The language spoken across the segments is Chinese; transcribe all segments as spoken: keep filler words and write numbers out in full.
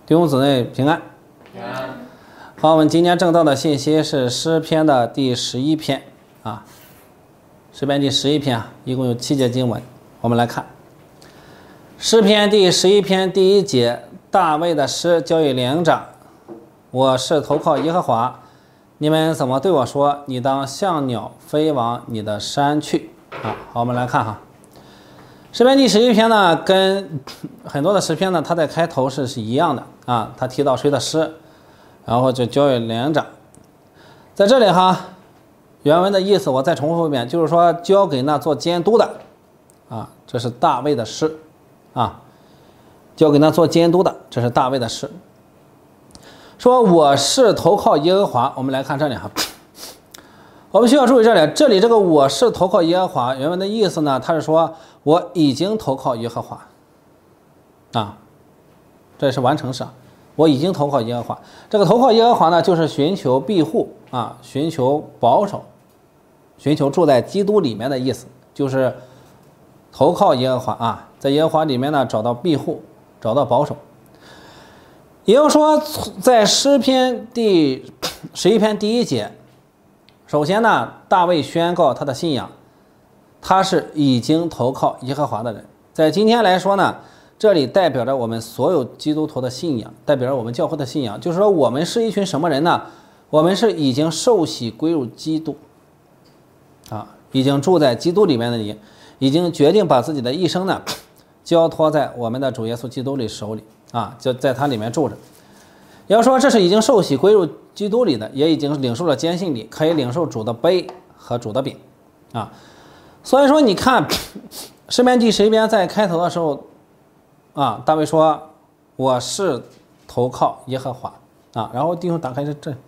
弟兄姊妹平安。 平安。 好，我们今天正道的信息是诗篇的第十一篇啊，诗篇第十一篇啊，一共有七节经文，我们来看。诗篇第十一篇第一节，大卫的诗交与灵长，我是投靠耶和华，你们怎么对我说？你当像鸟飞往你的山去啊。好，我们来看哈。诗篇第十一篇呢，跟很多的诗篇呢，它在开头是是一样的啊。他提到谁的诗，然后就交给灵长。在这里哈，原文的意思我再重复一遍，就是说交给那做监督的啊，这是大卫的诗啊。交给那做监督的，这是大卫的诗。说我是投靠耶和华，我们来看这里哈。我们需要注意这里，这里这个我是投靠耶和华，原文的意思呢，他是说我已经投靠耶和华啊，这是完成式，我已经投靠耶和华。这个投靠耶和华呢，就是寻求庇护啊，寻求保守，寻求住在基督里面的意思，就是投靠耶和华啊，在耶和华里面呢找到庇护，找到保守。也就是说，在诗篇第十一篇第一节，首先呢，大卫宣告他的信仰，他是已经投靠耶和华的人。在今天来说呢，这里代表着我们所有基督徒的信仰，代表着我们教会的信仰，就是说我们是一群什么人呢？我们是已经受洗归入基督啊，已经住在基督里面的你，已经决定把自己的一生呢交托在我们的主耶稣基督里手里啊，就在他里面住着。也要说这是已经受洗归入基督里的，也已经领受了坚信礼，可以领受主的杯和主的饼啊。所以说你看诗篇第十一篇在开头的时候啊，大卫说我是投靠耶和华啊，然后弟兄打开这这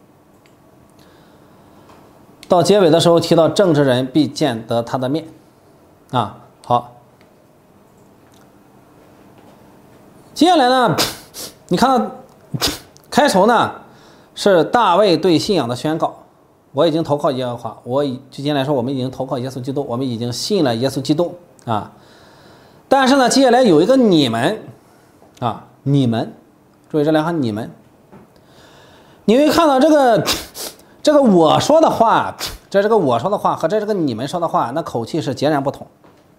到结尾的时候提到正直人必见得他的面啊。好，接下来呢，你看到开头呢是大卫对信仰的宣告，我已经投靠耶和华，我以今天来说我们已经投靠耶稣基督，我们已经信了耶稣基督啊。但是呢接下来有一个你们啊，你们注意这两行你们，你会看到这个这个我说的话，这这个我说的话和这这个你们说的话，那口气是截然不同。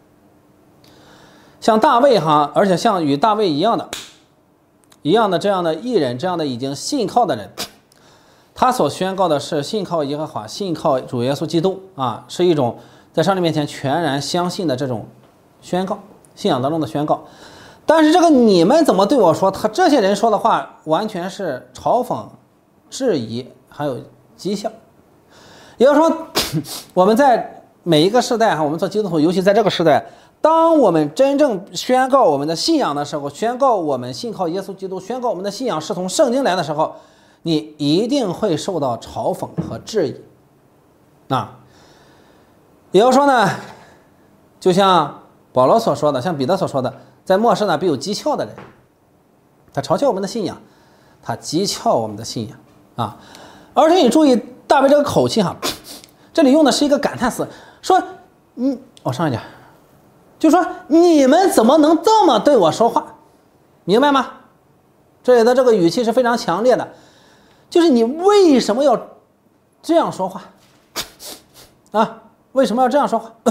像大卫哈，而且像与大卫一样的一样的这样的艺人，这样的已经信靠的人，他所宣告的是信靠耶和华，信靠主耶稣基督啊，是一种在上帝面前全然相信的这种宣告，信仰当中的宣告。但是这个你们怎么对我说，他这些人说的话完全是嘲讽、质疑还有讥笑。也就是说我们在每一个时代哈，我们做基督徒，尤其在这个时代，当我们真正宣告我们的信仰的时候，宣告我们信靠耶稣基督，宣告我们的信仰是从圣经来的时候，你一定会受到嘲讽和质疑啊。也就是说呢，就像保罗所说的，像彼得所说的，在末世呢必有讥诮的人，他嘲笑我们的信仰，他讥诮我们的信仰啊。而且你注意大卫这个口气哈，这里用的是一个感叹词，说嗯，我上一点，就说你们怎么能这么对我说话，明白吗？这里的这个语气是非常强烈的，就是你为什么要这样说话啊？为什么要这样说话？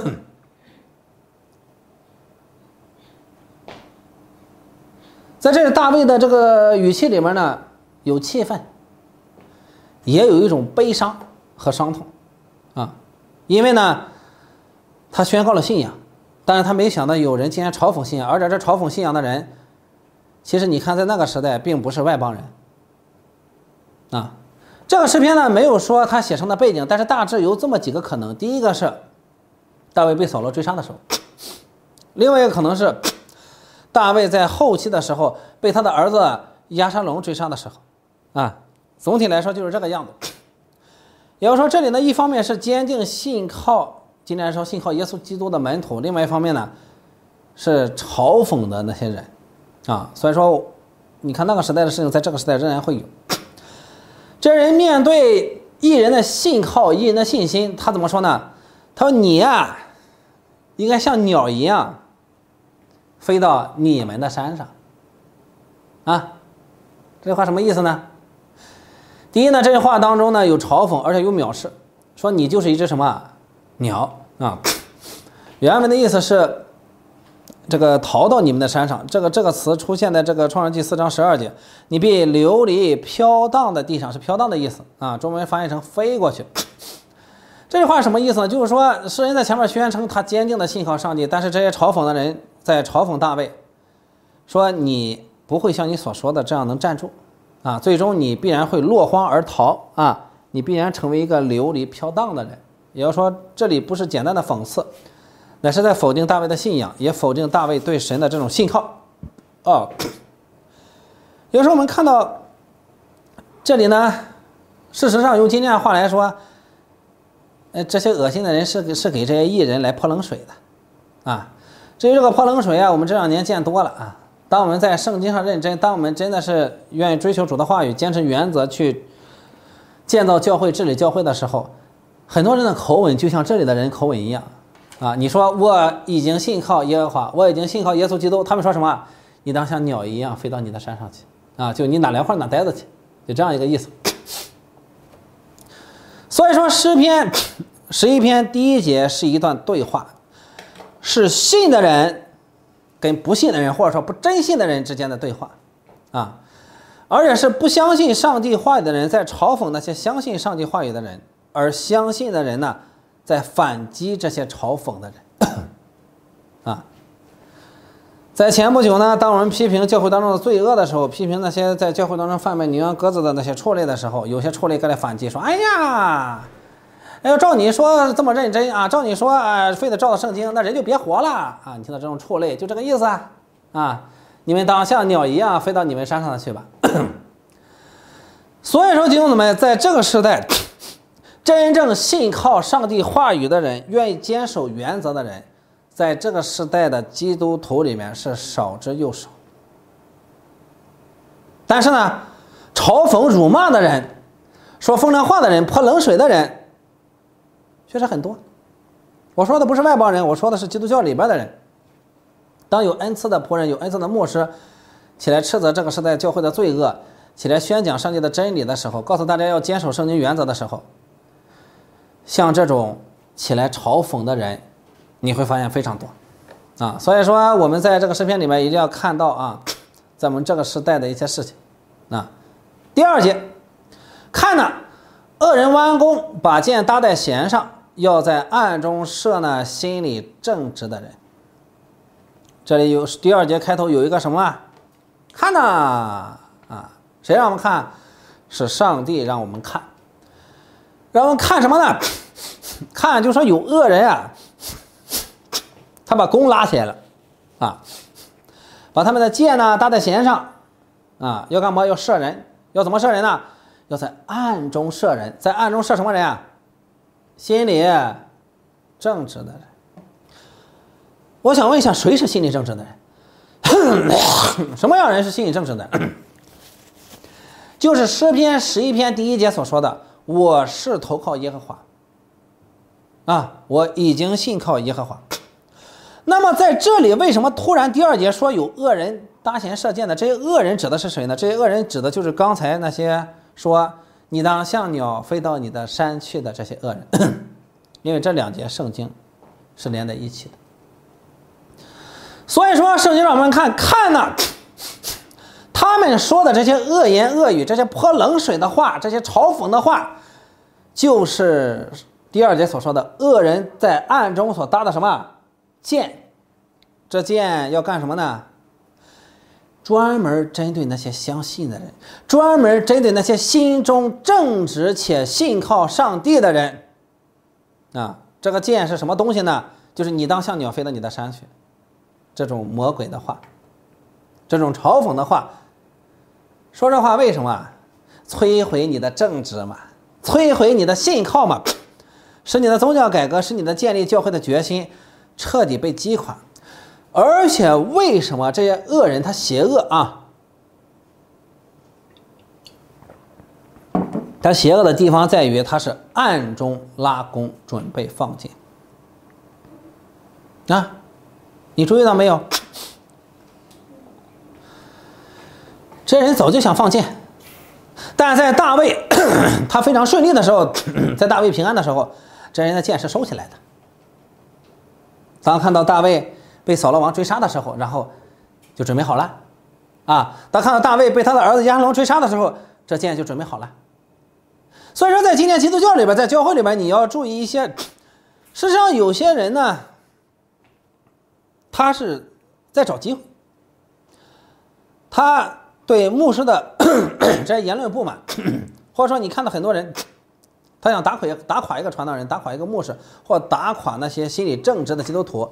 在这大卫的这个语气里面呢，有气愤，也有一种悲伤和伤痛啊，因为呢他宣告了信仰，但是他没想到有人竟然嘲讽信仰，而且这嘲讽信仰的人，其实你看在那个时代并不是外邦人啊。这个诗篇呢没有说他写成的背景，但是大致有这么几个可能。第一个是大卫被扫罗追杀的时候，另外一个可能是大卫在后期的时候被他的儿子押沙龙追杀的时候啊。总体来说就是这个样子。也就是说这里呢，一方面是坚定信靠，今天来说信靠耶稣基督的门徒，另外一方面呢是嘲讽的那些人啊。所以说你看那个时代的事情在这个时代仍然会有。这人面对艺人的信靠，艺人的信心，他怎么说呢？他说你呀、啊、应该像鸟一样飞到你们的山上啊， 这句话什么意思呢？第一呢，这句话当中呢有嘲讽，而且有藐视，说你就是一只什么鸟啊？原文的意思是这个逃到你们的山上，这个这个词出现在这个创世纪四章十二节，你必流离飘荡的地上，是飘荡的意思啊，中文翻译成飞过去。这句话什么意思呢？就是说诗人在前面宣称他坚定的信靠上帝，但是这些嘲讽的人在嘲讽大卫，说你不会像你所说的这样能站住啊，最终你必然会落荒而逃啊，你必然成为一个流离飘荡的人。也就是说，这里不是简单的讽刺，乃是在否定大卫的信仰，也否定大卫对神的这种信靠。哦，有时候我们看到这里呢，事实上用今天的话来说，呃，这些恶心的人是是给这些艺人来泼冷水的，啊，至于这个泼冷水啊，我们这两年见多了啊。当我们在圣经上认真，当我们真的是愿意追求主的话语，坚持原则去建造教会、治理教会的时候，很多人的口吻就像这里的人口吻一样。啊，你说我已经信靠耶和华，我已经信靠耶稣基督，他们说什么？你当像鸟一样飞到你的山上去啊！就你哪凉快哪待着去，就这样一个意思。所以说诗篇十一篇第一节是一段对话，是信的人跟不信的人，或者说不真信的人之间的对话啊，而且是不相信上帝话语的人在嘲讽那些相信上帝话语的人，而相信的人呢在反击这些嘲讽的人啊。在前不久呢，当我们批评教会当中的罪恶的时候，批评那些在教会当中贩卖牛羊鸽子的那些畜类的时候，有些畜类过来反击说：“哎呀，哎呦，照你说这么认真啊，照你说啊，非得照着圣经，那人就别活了啊！你听到这种畜类，就这个意思啊啊！你们当像鸟一样飞到你们山上去吧。”所以说，弟兄姊妹，在这个时代，真正信靠上帝话语的人，愿意坚守原则的人，在这个时代的基督徒里面是少之又少。但是呢，嘲讽辱骂的人，说风凉话的人，泼冷水的人确实很多。我说的不是外邦人，我说的是基督教里边的人。当有恩赐的仆人，有恩赐的牧师起来斥责这个时代教会的罪恶，起来宣讲上帝的真理的时候，告诉大家要坚守圣经原则的时候，像这种起来嘲讽的人，你会发现非常多啊。所以说我们在这个诗篇里面一定要看到啊，在我们这个时代的一些事情啊。第二节，看呢，恶人弯弓，把箭搭在弦上，要在暗中射那心里正直的人。这里有第二节开头有一个什么啊？看呢啊，谁让我们看？是上帝让我们看。让我们看什么呢？看就说有恶人啊，他把弓拉起来了啊，把他们的箭呢搭在弦上啊，要干嘛？要射人。要怎么射人呢？要在暗中射人。在暗中射什么人啊？心里正直的人。我想问一下，谁是心理正直的人？什么样的人是心理正直的人？就是诗篇十一篇第一节所说的：“我是投靠耶和华。”啊，我已经信靠耶和华。那么在这里，为什么突然第二节说有恶人搭弦射箭的？这些恶人指的是谁呢？这些恶人指的就是刚才那些说你当像鸟飞到你的山去的这些恶人，因为这两节圣经是连在一起的。所以说，圣经让我们看看呢，他们说的这些恶言恶语，这些泼冷水的话，这些嘲讽的话，就是第二节所说的恶人在暗中所搭的什么箭。这箭要干什么呢？专门针对那些相信的人，专门针对那些心中正直且信靠上帝的人啊。这个箭是什么东西呢？就是你当像鸟飞到你的山去。这种魔鬼的话，这种嘲讽的话，说这话为什么？摧毁你的正直嘛，摧毁你的信靠嘛，使你的宗教改革，使你的建立教会的决心彻底被击垮。而且为什么这些恶人他邪恶啊？他邪恶的地方在于他是暗中拉弓，准备放箭啊。你注意到没有？ 这些人早就想放箭，但在大卫他非常顺利的时候，在大卫平安的时候，这人的箭是收起来的。当看到大卫被扫罗王追杀的时候，然后就准备好了啊。当看到大卫被他的儿子押沙龙追杀的时候，这箭就准备好了。所以说在今天基督教里边，在教会里边，你要注意一些，事实上有些人呢，他是在找机会，他对牧师的这些言论不满，或者说你看到很多人他想打垮打垮一个传道人，打垮一个牧师，或打垮那些心理正直的基督徒，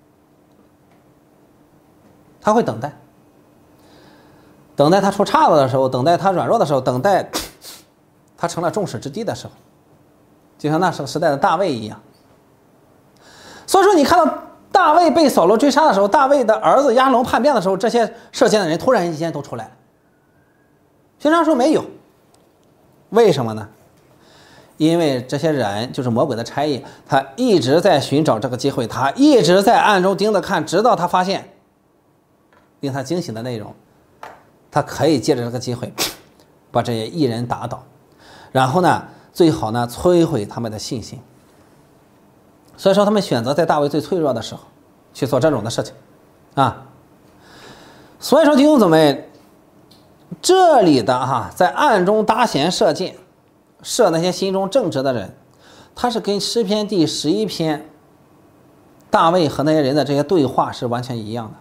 他会等待，等待他出岔子的时候，等待他软弱的时候，等待他成了众矢之的的时候，就像那时代的大卫一样。所以说你看到大卫被扫罗追杀的时候，大卫的儿子押沙龙叛变的时候，这些涉嫌的人突然之间都出来了。平常说没有，为什么呢？因为这些人就是魔鬼的差役，他一直在寻找这个机会，他一直在暗中盯着看，直到他发现令他惊喜的内容，他可以借着这个机会把这些异人打倒，然后呢，最好呢摧毁他们的信心。所以说他们选择在大卫最脆弱的时候去做这种的事情啊。所以说弟兄姊妹，这里的哈、啊、在暗中搭弦射箭，射那些心中正直的人，他是跟诗篇第十一篇大卫和那些人的这些对话是完全一样的。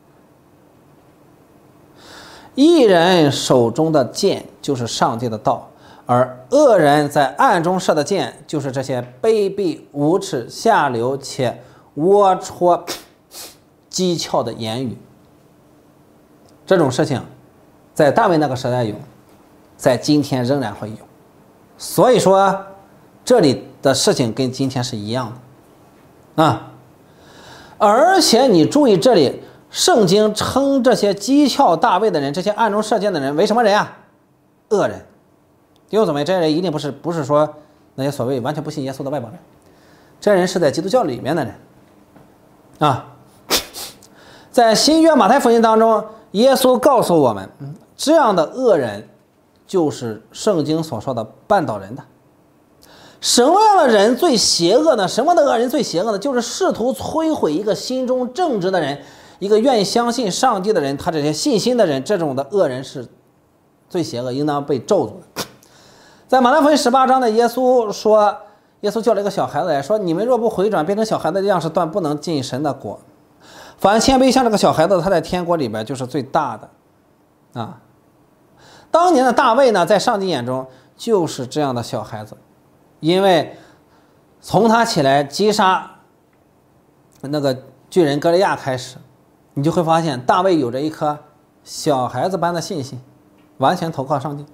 义人手中的箭就是上帝的道，而恶人在暗中射的箭就是这些卑鄙无耻下流且龌龊讥诮的言语。这种事情在大卫那个时代有，在今天仍然会有。所以说这里的事情跟今天是一样的啊。而且你注意这里圣经称这些讥诮大卫的人，这些暗中射箭的人为什么人啊？恶人。弟兄姊妹，这些人一定不是不是说那些所谓完全不信耶稣的外邦人，这些人是在基督教里面的人啊。在新约马太福音当中，耶稣告诉我们，这样的恶人就是圣经所说的绊倒人的。什么样的人最邪恶呢？什么的恶人最邪恶呢？就是试图摧毁一个心中正直的人，一个愿意相信上帝的人，他这些信心的人，这种的恶人是最邪恶，应当被咒诅的。在马太福音十八章的耶稣说，耶稣叫了一个小孩子来说，你们若不回转变成小孩子的样式，断不能进神的国。凡谦卑像这个小孩子，他在天国里边就是最大的啊。当年的大卫呢，在上帝眼中就是这样的小孩子，因为从他起来击杀那个巨人歌利亚开始，你就会发现大卫有着一颗小孩子般的信心，完全投靠上帝。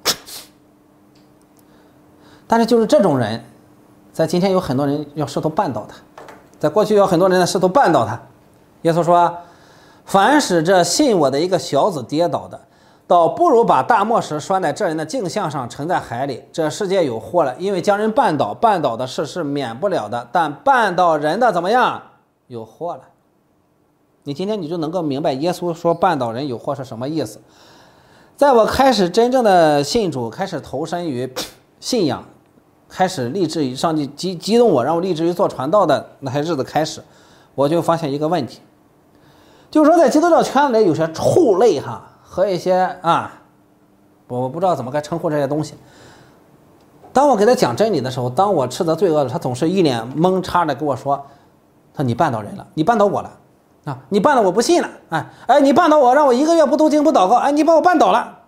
但是就是这种人，在今天有很多人要试图绊倒他，在过去有很多人试图绊倒他。耶稣说，凡使这信我的一个小子跌倒的，倒不如把大磨石拴在这人的颈项上，沉在海里。这世界有祸了，因为将人绊倒，绊倒的事是免不了的，但绊倒人的怎么样？有祸了。你今天你就能够明白耶稣说绊倒人有祸是什么意思。在我开始真正的信主，开始投身于信仰，开始立志于上帝激激动我，让我立志于做传道的那些日子开始，我就发现一个问题，就是说在基督教圈里有些畜类哈和一些啊，我不知道怎么该称呼这些东西。当我给他讲真理的时候，当我斥责罪恶的，他总是一脸懵叉的跟我说，他你绊倒人了，你绊倒我了啊，你绊倒我不信了，哎哎，你绊倒我，让我一个月不读经不祷告，哎，你把我绊倒了。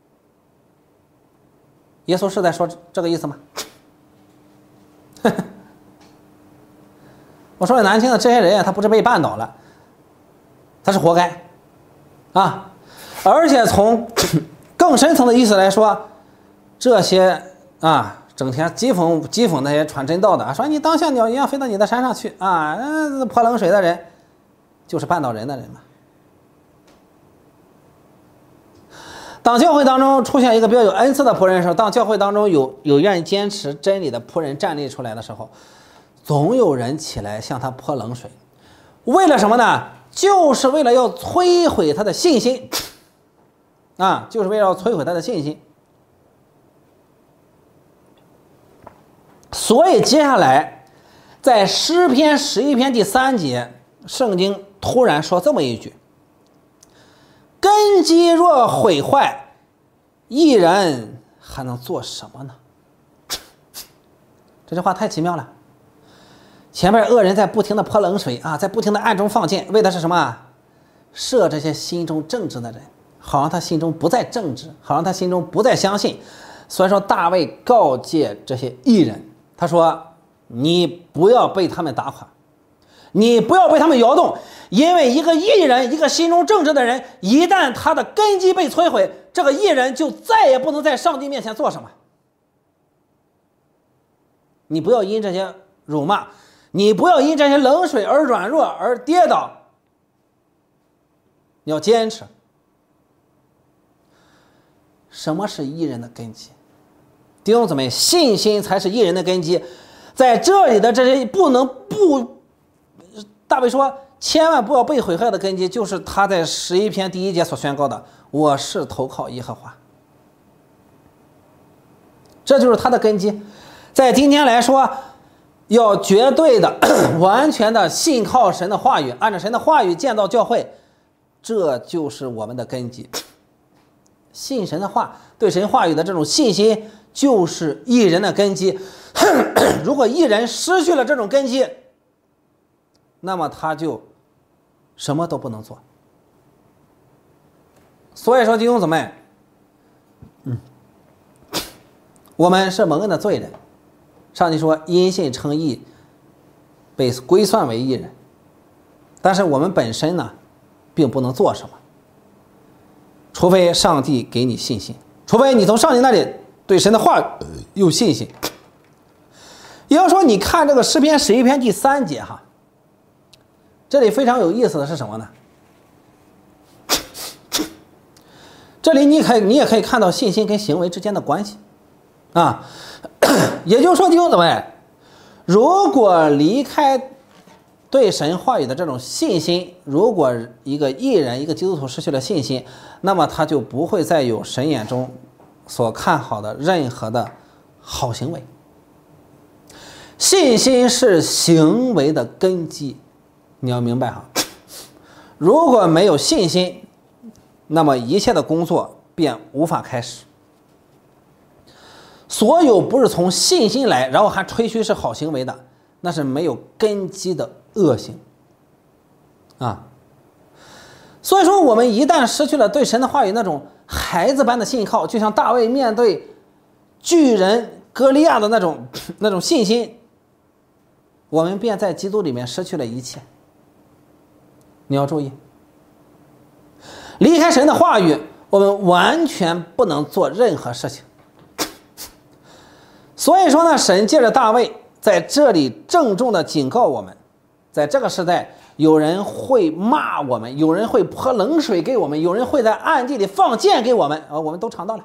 耶稣是在说这个意思吗？我说的难听的，这些人他不是被绊倒了，他是活该啊！而且从更深层的意思来说，这些啊整天讥讽讥讽那些传真道的，说你当像鸟一样飞到你的山上去啊，呃、泼冷水的人就是绊倒人的人嘛。当教会当中出现一个比较有恩赐的仆人的时候，当教会当中有有愿意坚持真理的仆人站立出来的时候，总有人起来向他泼冷水，为了什么呢？就是为了要摧毁他的信心。 啊，就是为了要摧毁他的信心。所以接下来在诗篇十一篇第三节，圣经突然说这么一句：根基若毁坏，义人还能做什么呢？这句话太奇妙了。前面恶人在不停的泼冷水啊，在不停的暗中放箭，为的是什么？射这些心中正直的人，好让他心中不再正直，好让他心中不再相信。所以说大卫告诫这些义人，他说你不要被他们打垮，你不要被他们摇动，因为一个义人，一个心中正直的人，一旦他的根基被摧毁，这个义人就再也不能在上帝面前做什么。你不要因这些辱骂，你不要因这些冷水而软弱而跌倒，你要坚持。什么是义人的根基？弟兄姊妹，信心才是义人的根基。在这里的这些不能不，大卫说千万不要被毁坏的根基，就是他在十一篇第一节所宣告的：我是投靠耶和华。这就是他的根基。在今天来说，要绝对的完全的信靠神的话语，按照神的话语建造教会，这就是我们的根基。信神的话，对神话语的这种信心，就是义人的根基。如果义人失去了这种根基，那么他就什么都不能做。所以说弟兄姊妹，嗯，我们是蒙恩的罪人，上帝说因信称义，被归算为义人。但是我们本身呢，并不能做什么，除非上帝给你信心，除非你从上帝那里对神的话有信心。也就是说，你看这个诗篇十一篇第三节哈，这里非常有意思的是什么呢？这里你可以你也可以看到信心跟行为之间的关系啊。也就是说，弟兄姊妹，如果离开对神话语的这种信心，如果一个义人一个基督徒失去了信心，那么他就不会再有神眼中所看好的任何的好行为。信心是行为的根基，你要明白哈。如果没有信心，那么一切的工作便无法开始。所有不是从信心来，然后还吹嘘是好行为的，那是没有根基的恶行啊。所以说，我们一旦失去了对神的话语那种孩子般的信靠，就像大卫面对巨人歌利亚的那种那种信心，我们便在基督里面失去了一切。你要注意，离开神的话语，我们完全不能做任何事情。所以说呢，神借着大卫在这里郑重的警告我们，在这个时代，有人会骂我们，有人会泼冷水给我们，有人会在暗地里放箭给我们，啊，我们都尝到了。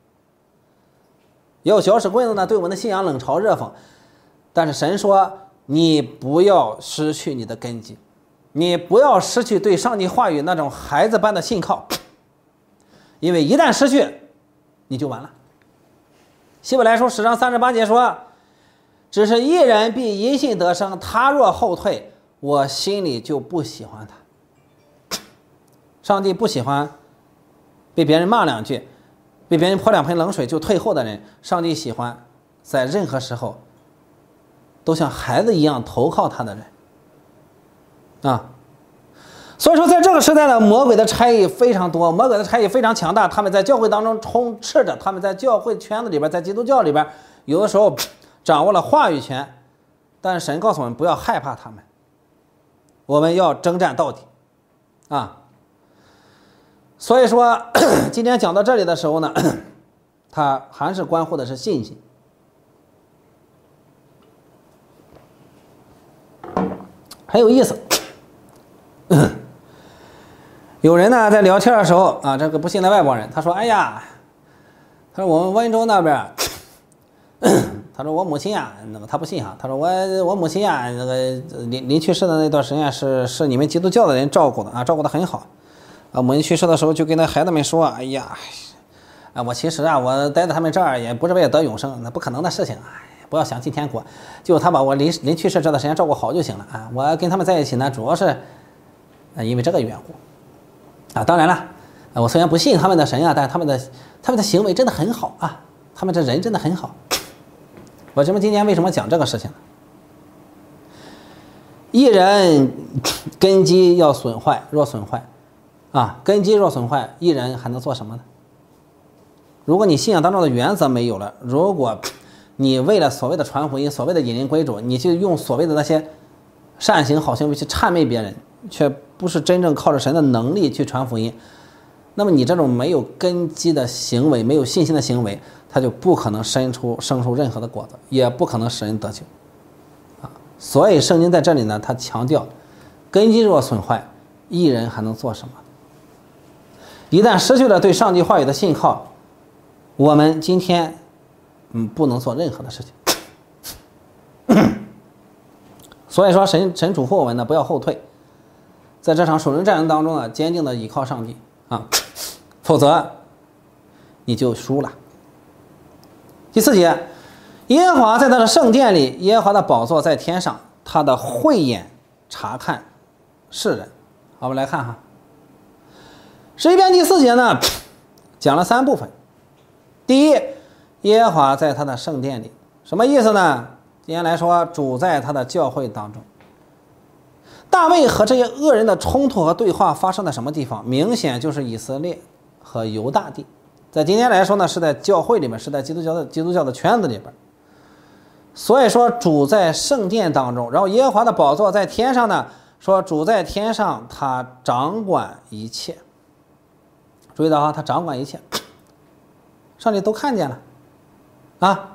也有小使棍子呢，对我们的信仰冷嘲热讽。但是神说，你不要失去你的根基，你不要失去对上帝话语那种孩子般的信靠，因为一旦失去，你就完了。希伯来书十章三十八节说，只是一人必因信得生，他若后退，我心里就不喜欢他。上帝不喜欢被别人骂两句，被别人泼两盆冷水就退后的人，上帝喜欢在任何时候都像孩子一样投靠他的人啊。所以说在这个时代呢，魔鬼的差异非常多，魔鬼的差异非常强大，他们在教会当中充斥着，他们在教会圈子里边，在基督教里边，有的时候掌握了话语权，但是神告诉我们不要害怕他们，我们要征战到底啊。所以说今天讲到这里的时候呢，它还是关乎的是信心。很有意思，有人呢在聊天的时候啊，这个不信的外邦人，他说：“哎呀，他说我们温州那边，他说我母亲呀，那个他不信哈，他说我我母亲呀，那个临临去世的那段时间是是你们基督教的人照顾的啊，照顾的很好。 啊，母亲去世的时候就跟那孩子们说：“哎呀，啊，我其实啊，我待在他们这儿也不是为了得永生，那不可能的事情啊！不要想进天国，就他把我临临去世这段时间照顾好就行了啊！我跟他们在一起呢，主要是啊因为这个缘故啊。当然了，我虽然不信他们的神啊，但是他们的他们的行为真的很好啊，他们这人真的很好。我这么今天为什么讲这个事情呢？一人根基要损坏，若损坏。”啊，根基若损坏，一人还能做什么呢？如果你信仰当中的原则没有了，如果你为了所谓的传福音、所谓的引人归主，你就用所谓的那些善行好行为去谄媚别人，却不是真正靠着神的能力去传福音，那么你这种没有根基的行为、没有信心的行为，它就不可能生出生出任何的果子，也不可能使人得救啊。所以圣经在这里呢，它强调根基若损坏，一人还能做什么？一旦失去了对上帝话语的信靠，我们今天嗯不能做任何的事情。所以说神神嘱咐我们呢，不要后退，在这场属灵战争当中呢，坚定的依靠上帝啊，否则你就输了。第四节，耶和华在他的圣殿里，耶和华的宝座在天上，他的慧眼察看世人。好，我们来看哈。十一篇第四节呢，讲了三部分。第一，耶和华在他的圣殿里，什么意思呢？今天来说，主在他的教会当中。大卫和这些恶人的冲突和对话发生在什么地方？明显就是以色列和犹大地。在今天来说呢，是在教会里面，是在基督教的基督教的圈子里边。所以说，主在圣殿当中，然后耶和华的宝座在天上呢，说主在天上，他掌管一切。注意到啊，他掌管一切，上帝都看见了啊。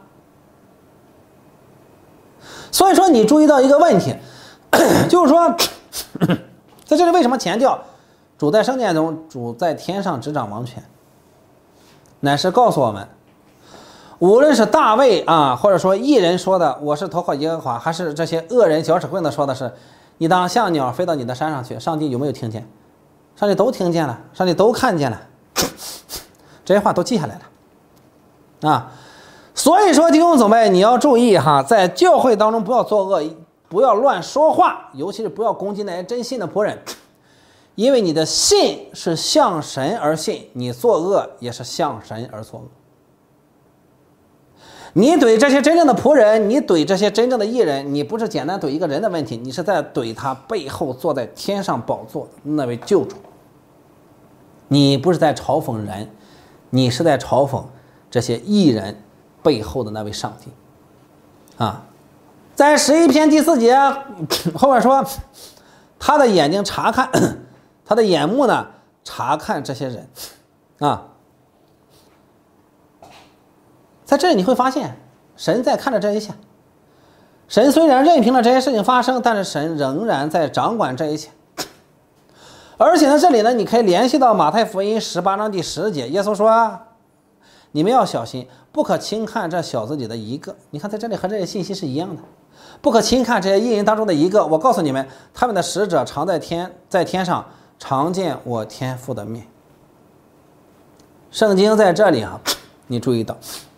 所以说你注意到一个问题，就是说在这里为什么强调主在圣殿中，主在天上执掌王权，乃是告诉我们，无论是大卫啊，或者说义人说的我是投靠耶和华，还是这些恶人搅屎棍子说的是你当像鸟飞到你的山上去，上帝有没有听见？上帝都听见了，上帝都看见了，这些话都记下来了啊。所以说弟兄姊妹，你要注意哈，在教会当中不要作恶，不要乱说话，尤其是不要攻击那些真信的仆人，因为你的信是向神而信，你作恶也是向神而作恶。你怼这些真正的仆人，你怼这些真正的义人，你不是简单怼一个人的问题，你是在怼他背后坐在天上宝座的那位救主。你不是在嘲讽人，你是在嘲讽这些义人背后的那位上帝啊。在十一篇第四节后面说，他的眼睛查看，他的眼目呢查看这些人啊。在这里你会发现，神在看着这一切。神虽然任凭了这些事情发生，但是神仍然在掌管这一切。而且呢，这里呢，你可以联系到马太福音十八章第十节，耶稣说：“你们要小心，不可轻看这小子里的一个。”你看，在这里和这些信息是一样的，不可轻看这些义人当中的一个。我告诉你们，他们的使者常在天，在天上常见我天父的面。圣经在这里啊，你注意到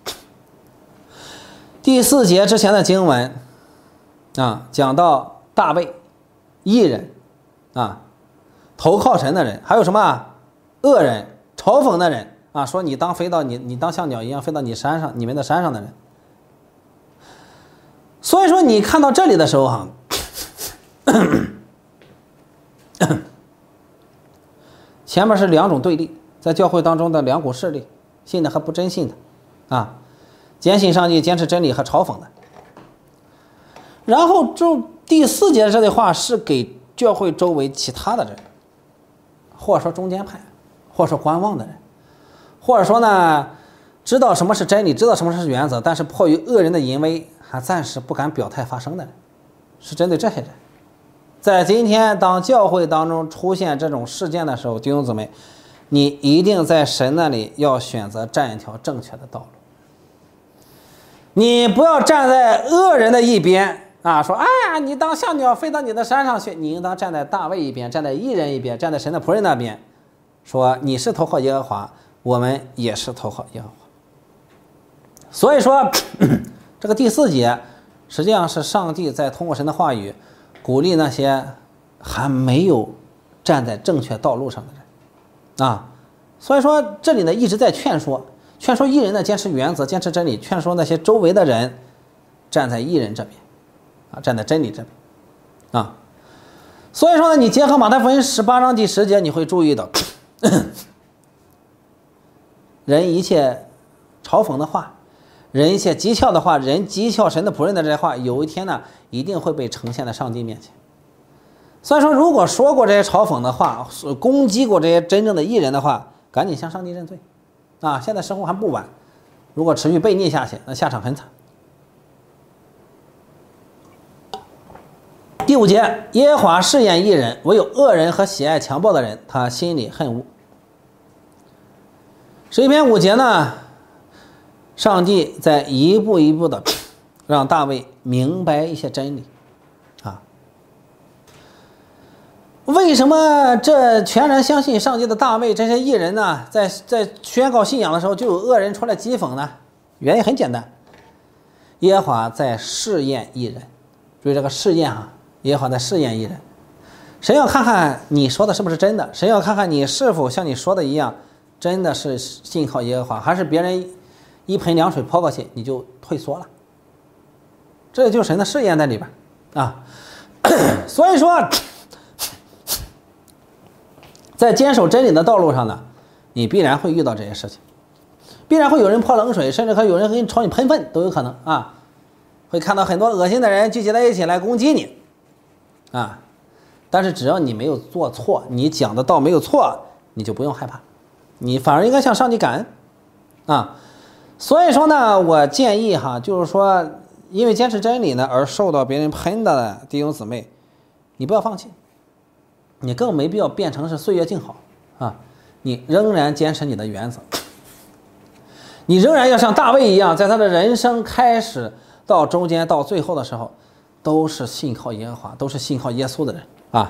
第四节之前的经文啊，讲到大卫义人啊，投靠神的人，还有什么恶人嘲讽的人啊，说你当飞到你你当像鸟一样飞到你山上，你们的山上的人。所以说你看到这里的时候哈，前面是两种对立，在教会当中的两股势力，信的和不真信的啊，坚信上帝，坚持真理和嘲讽的。然后就第四节这句话是给教会周围其他的人，或者说中间派，或者说观望的人，或者说呢知道什么是真理，知道什么是原则，但是迫于恶人的淫威还暂时不敢表态发声的人，是针对这些人。在今天当教会当中出现这种事件的时候，弟兄姊妹，你一定在神那里要选择站一条正确的道路，你不要站在恶人的一边啊，说哎呀，你当像鸟飞到你的山上去，你应当站在大卫一边，站在义人一边，站在神的仆人那边说你是投靠耶和华，我们也是投靠耶和华。所以说这个第四节实际上是上帝在通过神的话语鼓励那些还没有站在正确道路上的人啊。所以说这里呢一直在劝说劝说义人呢坚持原则，坚持真理，劝说那些周围的人站在义人这边啊，站在真理这边啊。所以说呢，你结合马太福音十八章第十节，你会注意到人一切嘲讽的话，人一切讥诮的话，人讥诮神的仆人的这些话，有一天呢一定会被呈现在上帝面前。所以说如果说过这些嘲讽的话，攻击过这些真正的义人的话，赶紧向上帝认罪啊！现在时候还不晚，如果持续悖逆下去，那下场很惨。第五节，耶和华试验义人，唯有恶人和喜爱强暴的人，他心里恨恶。十一篇五节呢，上帝在一步一步的让大卫明白一些真理啊。为什么这全然相信上帝的大卫这些义人呢，在在宣告信仰的时候就有恶人出来讥讽呢？原因很简单，耶和华在试验义人。注意这个试验啊，耶和华在试验义人。神要看看你说的是不是真的，神要看看你是否像你说的一样，真的是信靠耶和华，还是别人一盆凉水泼过去你就退缩了。这就是神的试验在里边啊。所以说在坚守真理的道路上呢，你必然会遇到这些事情，必然会有人泼冷水，甚至还有人给你朝你喷粪都有可能啊。会看到很多恶心的人聚集在一起来攻击你啊。但是只要你没有做错，你讲的道没有错，你就不用害怕，你反而应该向上帝感恩啊。所以说呢，我建议哈，就是说因为坚持真理呢而受到别人喷的弟兄姊妹，你不要放弃，你更没必要变成是岁月静好啊，你仍然坚持你的原则，你仍然要像大卫一样，在他的人生开始到中间到最后的时候，都是信靠耶和华，都是信靠耶稣的人啊。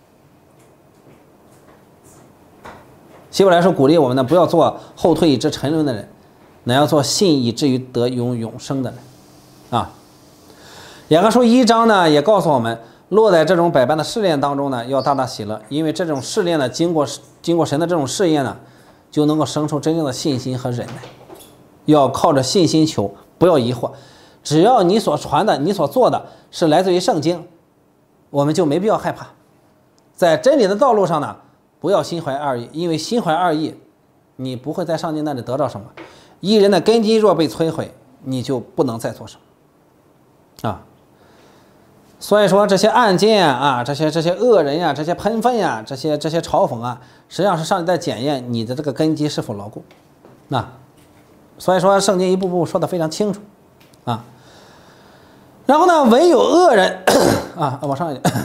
希伯来书鼓励我们呢，不要做后退以致沉沦的人，乃要做信以至于得永永生的人啊。雅各书一章呢也告诉我们，落在这种百般的试炼当中呢，要大大喜乐，因为这种试炼呢，经过经过神的这种试验呢，就能够生出真正的信心和忍耐。要靠着信心求，不要疑惑。只要你所传的、你所做的是来自于圣经，我们就没必要害怕。在真理的道路上呢，不要心怀二意，因为心怀二意，你不会在上帝那里得到什么。义人的根基若被摧毁，你就不能再做什么啊。所以说这些案件啊，这些这些恶人呀、啊，这些喷粪呀、啊，这些这些嘲讽啊，实际上是上帝在检验你的这个根基是否牢固。那所以说圣经一步步说得非常清楚啊。然后呢，唯有恶人啊，往上一点，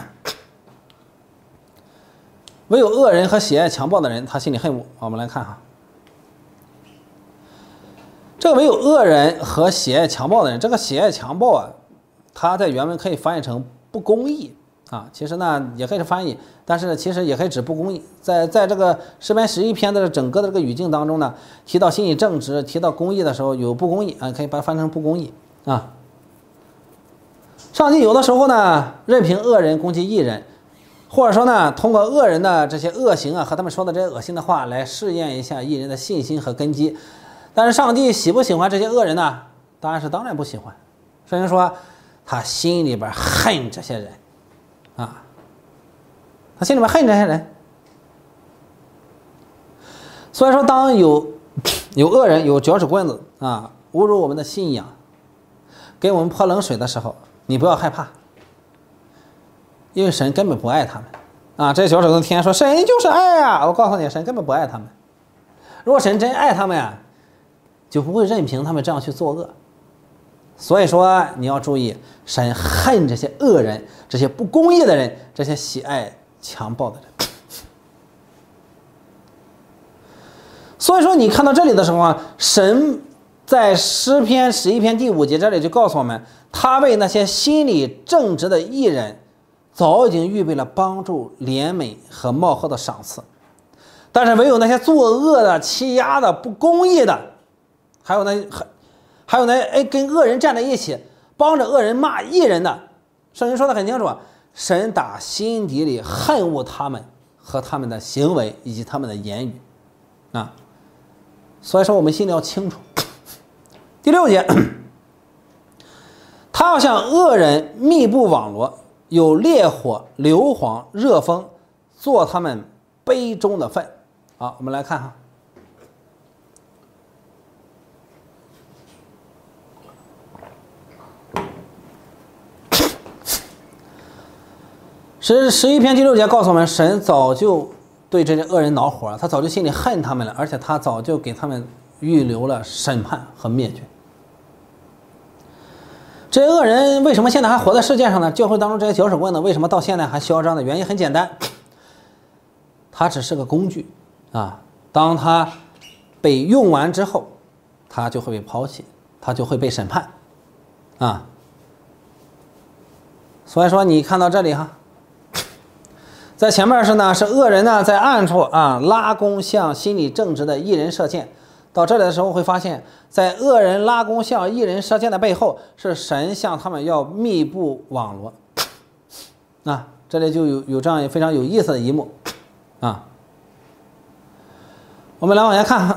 唯有恶人和喜爱强暴的人，他心里恨恶。我们来看哈，这个唯有恶人和喜爱强暴的人，这个喜爱强暴啊，它在原文可以翻译成不公义啊，其实呢也可以是翻译，但是其实也可以指不公义。在在这个诗篇十一篇的整个的这个语境当中呢，提到心理正直、提到公义的时候，有不公义啊，可以把它翻成不公义啊。上帝有的时候呢，任凭恶人攻击义人，或者说呢，通过恶人的这些恶行啊，和他们说的这些恶心的话来试验一下义人的信心和根基。但是上帝喜不喜欢这些恶人呢？当然是当然不喜欢。圣经说他心里边恨这些人啊，他心里边恨这些人。所以说当有有恶人有脚趾棍子啊侮辱我们的信仰，给我们泼冷水的时候，你不要害怕，因为神根本不爱他们啊。这些脚趾棍天天说神就是爱啊，我告诉你，神根本不爱他们。如果神真爱他们呀、啊，就不会任凭他们这样去作恶。所以说你要注意，神恨这些恶人，这些不公义的人，这些喜爱强暴的人。所以说你看到这里的时候啊，神在诗篇十一篇第五节这里就告诉我们，他为那些心里正直的义人早已经预备了帮助、怜悯和茂厚的赏赐。 但是唯有那些作恶的、欺压的、不公义的，还有那还还有那哎跟恶人站在一起，帮着恶人骂义人的，圣经说的很清楚，神打心底里恨恶他们和他们的行为以及他们的言语啊。所以说我们心里要清楚。第六节，他要向恶人密布网罗，有烈火、硫磺、热风，做他们杯中的粪。好，我们来看哈。十十一篇第六节告诉我们，神早就对这些恶人恼火了，他早就心里恨他们了，而且他早就给他们预留了审判和灭绝。这些恶人为什么现在还活在世界上呢？教会当中这些搅屎棍呢，为什么到现在还嚣张的原因很简单，他只是个工具啊，当他被用完之后，他就会被抛弃，他就会被审判啊。所以说你看到这里哈，在前面是呢，是恶人呢在暗处啊拉弓向心里正直的义人射箭。到这里的时候会发现，在恶人拉弓向义人射箭的背后，是神向他们要密布网罗。啊，这里就有有这样非常有意思的一幕啊。我们来往下看，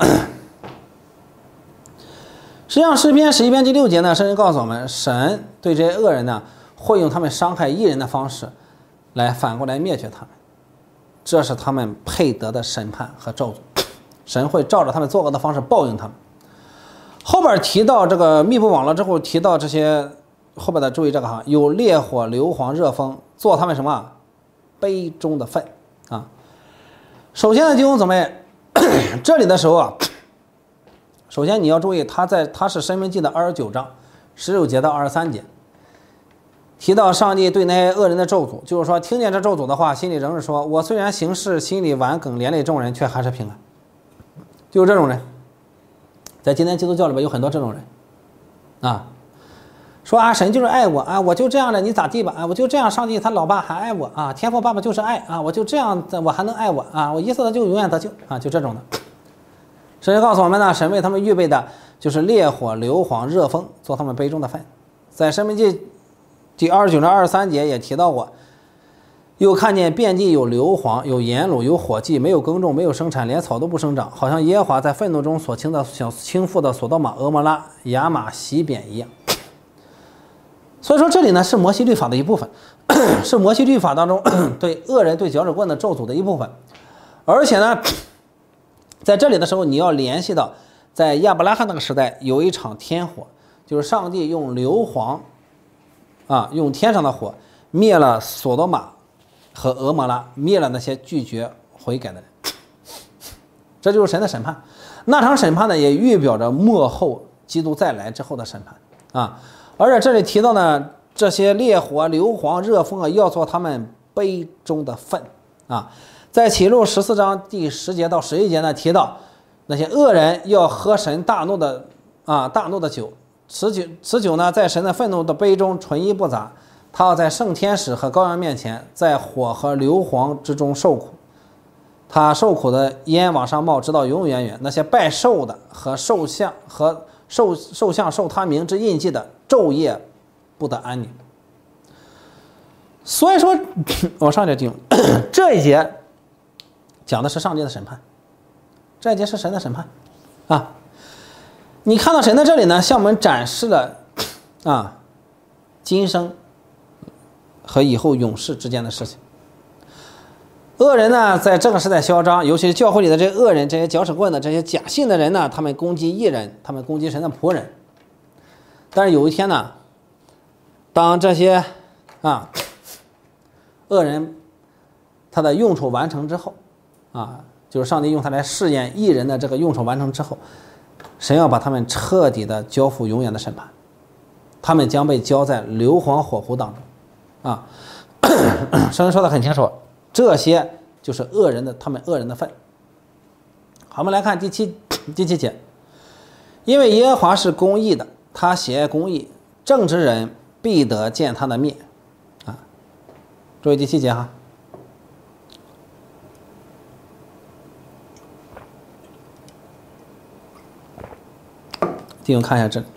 实际上诗篇十一篇第六节呢，圣经告诉我们，神对这些恶人呢，会用他们伤害义人的方式来反过来灭绝他们，这是他们配得的审判和咒诅。神会照着他们作恶的方式报应他们。后边提到这个密布网络之后，提到这些后边的，注意这个哈，有烈火、硫磺、热风，做他们什么杯中的粪啊。首先呢，弟兄姊妹，这里的时候啊，首先你要注意，他在他是申命记的二十九章十六节到二十三节，提到上帝对那些恶人的咒诅，就是说听见这咒诅的话，心里仍是说，我虽然行事心里顽梗，连累众人，却还是平安。就是这种人，在今天基督教里边有很多这种人啊，说啊神就是爱我啊，我就这样了，你咋地吧啊，我就这样，上帝他老爸还爱我啊，天父爸爸就是爱啊，我就这样我还能爱我啊，我一死了就永远得救啊，就这种的。神告诉我们呢，神为他们预备的就是烈火、硫磺、热风，做他们杯中的粪。在申命记第二十九章二十三节也提到过，又看见遍地有硫磺、有盐卤、有火迹，没有耕种，没有生产，连草都不生长，好像耶和华在愤怒中所倾的想倾覆的索多玛、俄摩拉、亚玛、西扁一样。所以说这里呢是摩西律法的一部分，是摩西律法当中对恶人、对搅屎棍的咒诅的一部分。而且呢，在这里的时候你要联系到，在亚伯拉罕那个时代有一场天火，就是上帝用硫磺啊，用天上的火灭了索多玛和俄摩拉，灭了那些拒绝悔改的人，这就是神的审判。那场审判呢，也预表着末后基督再来之后的审判啊。而且这里提到呢，这些烈火、硫磺、热风啊，要做他们杯中的粪啊。在启示录十四章第十节到十一节呢，提到那些恶人要喝神大怒的啊大怒的酒，此酒此酒呢，在神的愤怒的杯中纯一不杂。他要在圣天使和羔羊面前，在火和硫磺之中受苦，他受苦的烟往上冒，直到永永远远。那些拜兽的和兽像和兽兽像受他名之印记的，昼夜不得安宁。所以说，我上节经这一节讲的是上帝的审判，这一节是神的审判啊。你看到神在这里呢，向我们展示了啊今生和以后永世之间的事情。恶人呢，在这个时代嚣张，尤其是教会里的这些恶人、这些搅屎棍的、这些假信的人呢，他们攻击义人，他们攻击神的仆人。但是有一天呢，当这些啊恶人他的用处完成之后啊，就是上帝用他来试验义人的这个用处完成之后，神要把他们彻底的交付永远的审判，他们将被交在硫磺火湖当中。啊，圣经说的很清楚，这些就是恶人的，他们恶人的份。好，我们来看第七第七节，因为耶和华是公义的，他喜爱公义，正直人必得见他的面。啊，注意第七节哈。 弟兄看一下这里，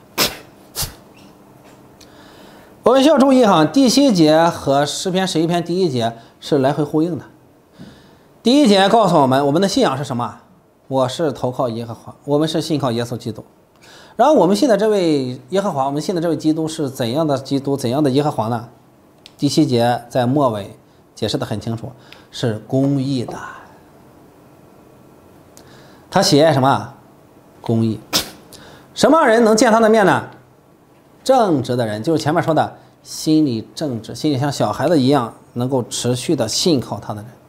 我们需要注意哈，第七节和诗篇十一篇第一节是来回呼应的。第一节告诉我们，我们的信仰是什么？我是投靠耶和华，我们是信靠耶稣基督。然后我们信的这位耶和华，我们信的这位基督是怎样的基督，怎样的耶和华呢？第七节在末尾解释的很清楚，是公义的。他喜爱什么？公义。什么人能见他的面呢？正直的人，就是前面说的心里正直，心里像小孩子一样能够持续的信靠他的人。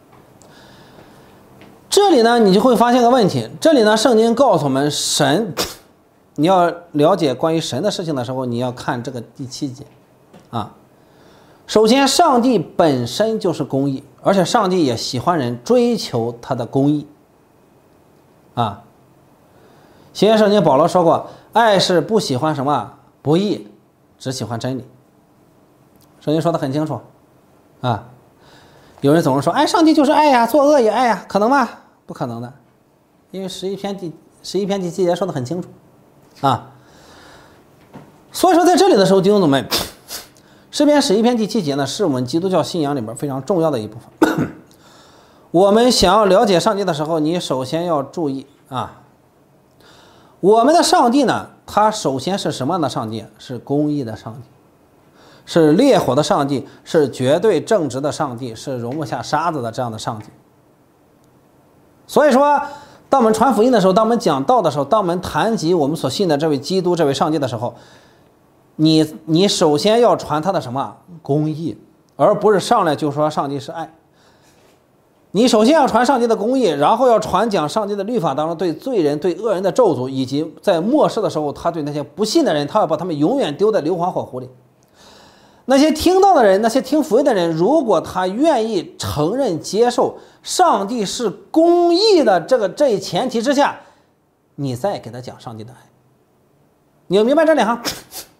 这里呢你就会发现个问题，这里呢圣经告诉我们，神你要了解关于神的事情的时候，你要看这个第七节啊。首先上帝本身就是公义，而且上帝也喜欢人追求他的公义啊。新约圣经保罗说过，爱是不喜欢什么不义，只喜欢真理。圣经说的很清楚啊。有人总是说，哎，上帝就是爱呀，作恶也爱呀，可能吗？不可能的，因为十一篇第十一篇第七节说的很清楚啊。所以说在这里的时候，弟兄姊妹，诗篇十一篇第七节呢，是我们基督教信仰里边非常重要的一部分。我们想要了解上帝的时候，你首先要注意啊，我们的上帝呢，他首先是什么样的上帝？是公义的上帝，是烈火的上帝，是绝对正直的上帝，是容不下沙子的这样的上帝。所以说当我们传福音的时候，当我们讲道的时候，当我们谈及我们所信的这位基督这位上帝的时候，你你首先要传他的什么？公义，而不是上来就说上帝是爱。你首先要传上帝的公义，然后要传讲上帝的律法当中对罪人对恶人的咒诅，以及在末世的时候他对那些不信的人，他要把他们永远丢在硫磺火湖里。那些听到的人，那些听福音的人，如果他愿意承认接受上帝是公义的这个这一前提之下，你再给他讲上帝的爱，你要明白这里哈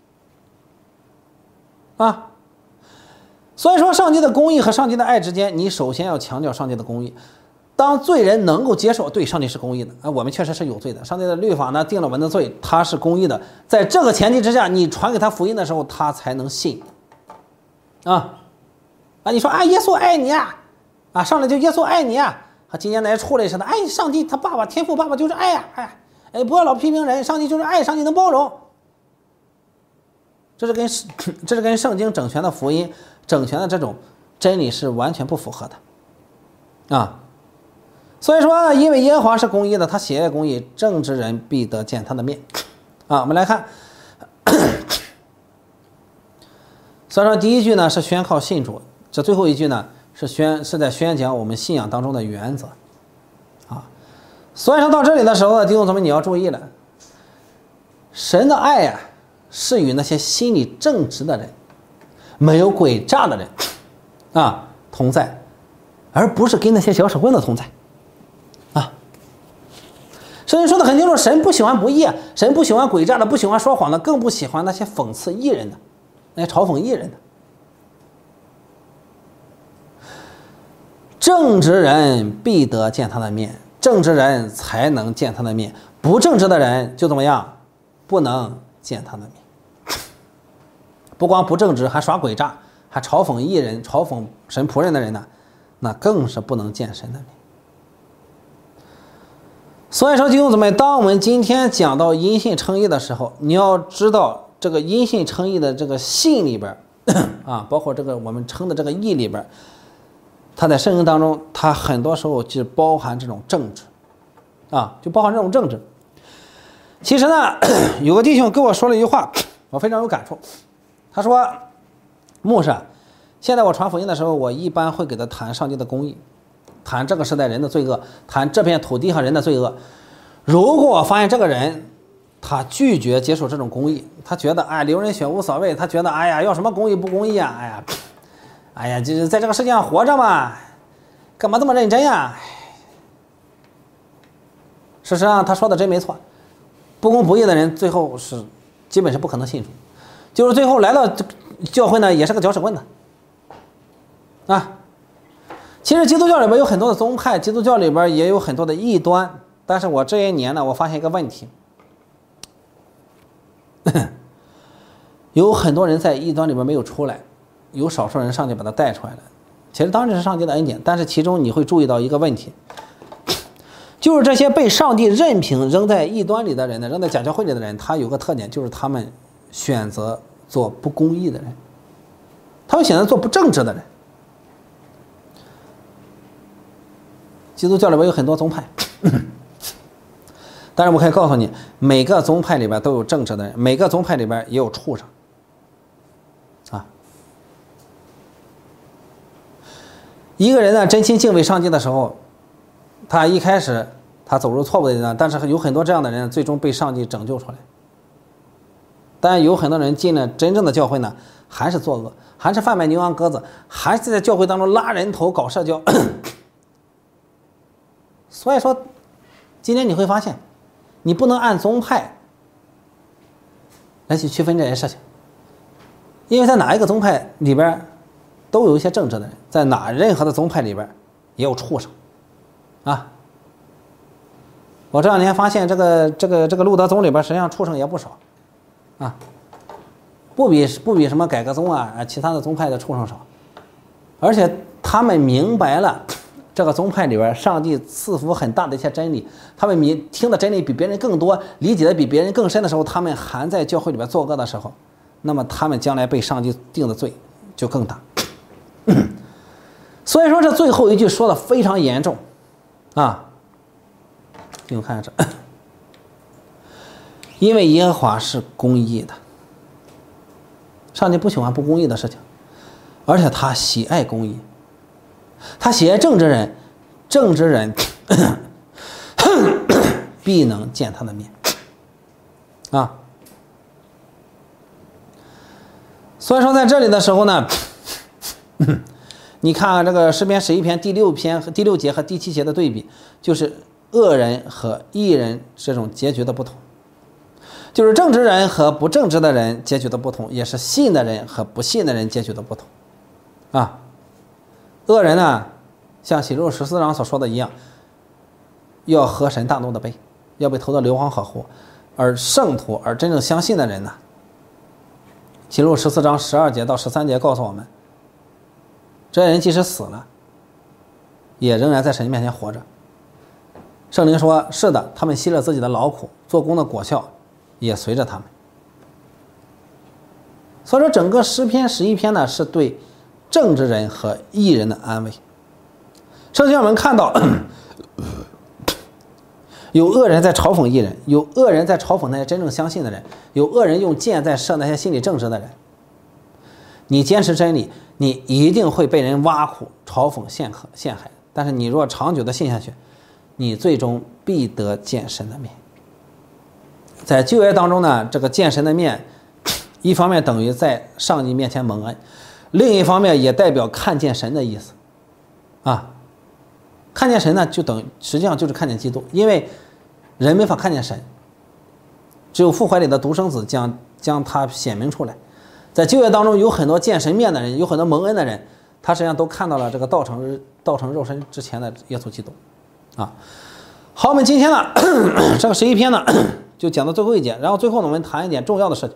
啊。所以说上帝的公义和上帝的爱之间，你首先要强调上帝的公义。当罪人能够接受，对，上帝是公义的啊，我们确实是有罪的，上帝的律法呢定了我们的罪，他是公义的，在这个前提之下，你传给他福音的时候，他才能信啊啊！你说啊，耶稣爱你啊，啊，上来就耶稣爱你啊，和今年来出来似的，哎，上帝他爸爸天父爸爸就是爱呀、啊，哎哎，不要老批评人，上帝就是爱，上帝能包容。这是跟这是跟圣经整全的福音、整全的这种真理是完全不符合的啊！所以说，因为耶和华是公义的，他喜爱公义，正直人必得见他的面啊！我们来看。所以说第一句呢是宣靠信主，这最后一句呢是宣是在宣讲我们信仰当中的原则啊。所以说到这里的时候呢，弟兄姊妹你要注意了，神的爱呀、啊、是与那些心里正直的人、没有诡诈的人啊同在，而不是跟那些小手棍子同在啊。圣经说的很清楚，神不喜欢不义，神不喜欢诡诈的，不喜欢说谎的，更不喜欢那些讽刺义人的，来嘲讽义人的。正直人必得见他的面，正直人才能见他的面，不正直的人就怎么样？不能见他的面。不光不正直，还耍诡诈，还嘲讽义人，嘲讽神仆人的人呢，那更是不能见神的面。所以说弟兄姊妹，当我们今天讲到因信称义的时候，你要知道这个因信称义的这个信里边啊，包括这个我们称的这个义里边，它在圣经当中，它很多时候就包含这种政治啊，就包含这种政治。其实呢，有个弟兄跟我说了一句话，我非常有感触。他说：“牧师，现在我传福音的时候，我一般会给他谈上帝的公义，谈这个时代人的罪恶，谈这片土地上人的罪恶。如果我发现这个人他拒绝接受这种公义，他觉得哎流人血无所谓，他觉得哎呀要什么公义不公义啊，哎呀，哎呀就是在这个世界上活着嘛，干嘛这么认真呀？事实上他说的真没错，不公不义的人最后是基本是不可能信主。”就是最后来到教会呢，也是个搅屎棍子啊。其实基督教里边有很多的宗派，基督教里边也有很多的异端，但是我这些年呢，我发现一个问题， 有很多人在异端里边没有出来，有少数人上去把他带出来了。其实当然是上帝的恩典，但是其中你会注意到一个问题，就是这些被上帝任凭扔在异端里的人呢，扔在假教会里的人，他有个特点，就是他们选择做不公义的人，他们选择做不正直的人。基督教里边有很多宗派，但是我可以告诉你，每个宗派里边都有正直的人，每个宗派里边也有畜生啊。一个人呢真心敬畏上帝的时候，他一开始他走入错误的人，但是有很多这样的人最终被上帝拯救出来。但有很多人进了真正的教会呢，还是作恶，还是贩卖牛羊鸽子，还是在教会当中拉人头搞社交。所以说今天你会发现，你不能按宗派来去区分这些事情，因为在哪一个宗派里边都有一些正直的人，在哪任何的宗派里边也有畜生啊。我这两天发现这个这个这个路德宗里边实际上畜生也不少啊，不比不比什么改革宗啊其他的宗派的畜生少，而且他们明白了这个宗派里边上帝赐福很大的一些真理，他们明听的真理比别人更多，理解的比别人更深的时候，他们还在教会里边作恶的时候，那么他们将来被上帝定的罪就更大。所以说这最后一句说的非常严重啊，给我看一下这，因为耶和华是公义的，上帝不喜欢不公义的事情，而且他喜爱公义，他喜爱正直人，正直人必能见他的面啊。所以说在这里的时候呢，你看看这个诗篇十一篇第六篇和第六节和第七节的对比，就是恶人和义人这种结局的不同，就是正直人和不正直的人结局的不同，也是信的人和不信的人结局的不同啊。恶人呢，像启示录十四章所说的一样，要喝神大怒的杯，要被投到硫磺和火。而圣徒而真正相信的人呢，启示录十四章十二节到十三节告诉我们，这些人即使死了，也仍然在神面前活着。圣灵说，是的，他们吸了自己的劳苦，做工的果效也随着他们。所以说整个诗篇十一篇呢，是对正直人和义人的安慰。圣经我们看到有恶人在嘲讽义人，有恶人在嘲讽那些真正相信的人，有恶人用箭在射那些心理正直的人。你坚持真理，你一定会被人挖苦、嘲讽、陷害陷害，但是你若长久的信下去，你最终必得见神的面。在旧约当中呢，这个见神的面一方面等于在上帝面前蒙恩，另一方面也代表看见神的意思啊。看见神呢，就等于实际上就是看见基督，因为人没法看见神，只有父怀里的独生子将将他显明出来。在旧约当中有很多见神面的人，有很多蒙恩的人，他实际上都看到了这个道成道成肉身之前的耶稣基督啊。好，我们今天呢这个十一篇呢就讲到最后一节，然后最后呢我们谈一点重要的事情。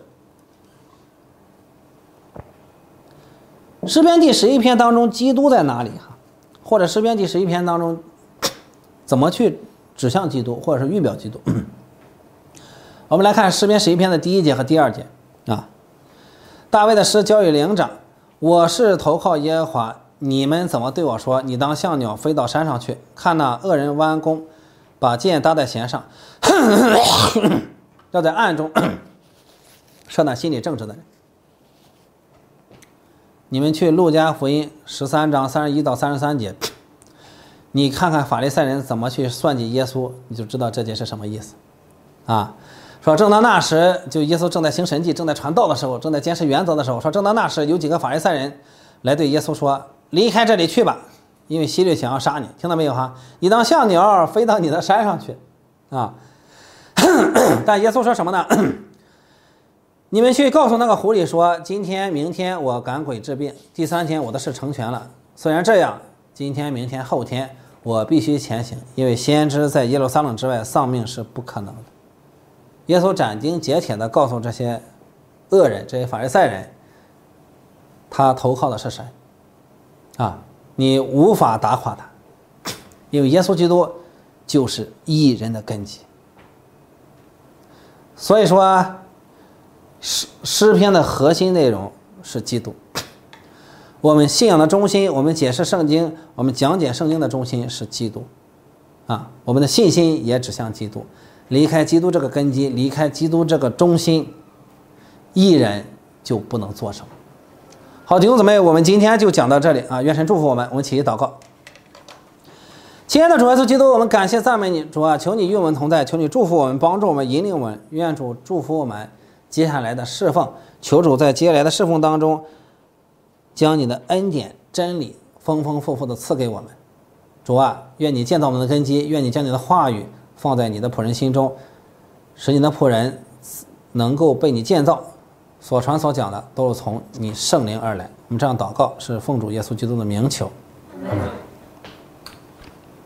诗篇第十一篇当中基督在哪里哈？或者诗篇第十一篇当中怎么去指向基督，或者是预表基督？我们来看诗篇十一篇的第一节和第二节啊。大卫的诗交与灵长，我是投靠耶和华，你们怎么对我说？你当像鸟飞到山上去，看那恶人弯弓，把箭搭在弦上，要在暗中射那心里正直的人。你们去路加福音十三章三十一到三十三节，你看看法利赛人怎么去算计耶稣，你就知道这节是什么意思啊。说正当那时，就耶稣正在行神迹，正在传道的时候，正在坚持原则的时候，说正当那时有几个法利赛人来对耶稣说，离开这里去吧，因为希律想要杀你。听到没有哈？你当像鸟飞到你的山上去啊。但耶稣说什么呢？你们去告诉那个狐狸说，今天明天我赶鬼治病，第三天我的事成全了。虽然这样，今天明天后天我必须前行，因为先知在耶路撒冷之外丧命是不可能的。 耶稣斩钉截铁地告诉这些恶人、这些法利赛人，他投靠的是神啊，你无法打垮他，因为耶稣基督就是义人的根基。所以说诗诗篇的核心内容是基督，我们信仰的中心，我们解释圣经，我们讲解圣经的中心是基督啊，我们的信心也指向基督。离开基督这个根基，离开基督这个中心，义人就不能做什么。好，弟兄姊妹，我们今天就讲到这里啊！愿神祝福我们，我们起立祷告。亲爱的主耶稣基督，我们感谢赞美你，主啊，求你与我们同在，求你祝福我们，帮助我们，引领我们。愿主祝福我们接下来的侍奉，求主在接下来的侍奉当中，将你的恩典、真理丰丰富富的赐给我们。主啊，愿你建造我们的根基，愿你将你的话语放在你的仆人心中，使你的仆人能够被你建造，所传所讲的都是从你圣灵而来。我们这样祷告是奉主耶稣基督的名求，阿们。